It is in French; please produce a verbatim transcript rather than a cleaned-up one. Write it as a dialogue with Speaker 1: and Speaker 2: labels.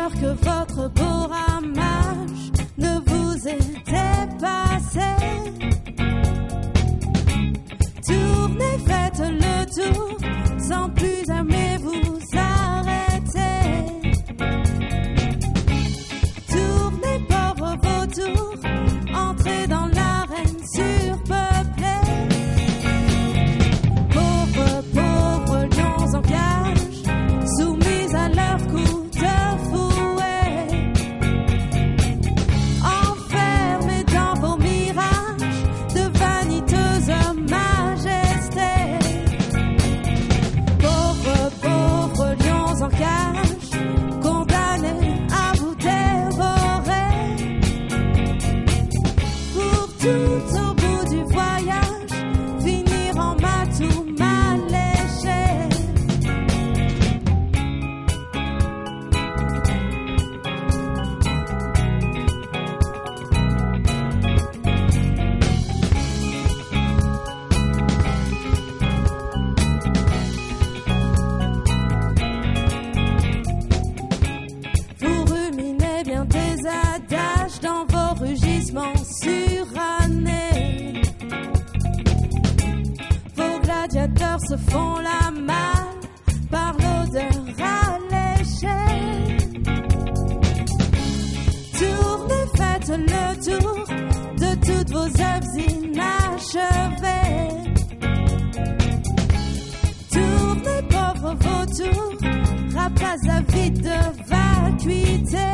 Speaker 1: peur que votre beau ramage ne vous ait dépassé. Tournez, faites le tour, sans plus aimer vous arrêter. Tournez, pauvres vautours, entrez dans l'arène surpeuplée. Pauvres, pauvres lions en cage, soumis à leur coup de fouet. Enfermés dans vos mirages de vaniteuse majesté. Pauvres, pauvres lions en cage, condamnés à vous dévorer. Pour tout au bout du voyage, finir en matou mal léché. Vous ruminez bien des adages dans vos rugissements surannés. Vos gladiateurs se font la malle par l'odeur alléchée. Tournez, faites le tour de toutes vos œuvres inachevées. Tournez, pauvres vautours, rapaces avides de vacuité.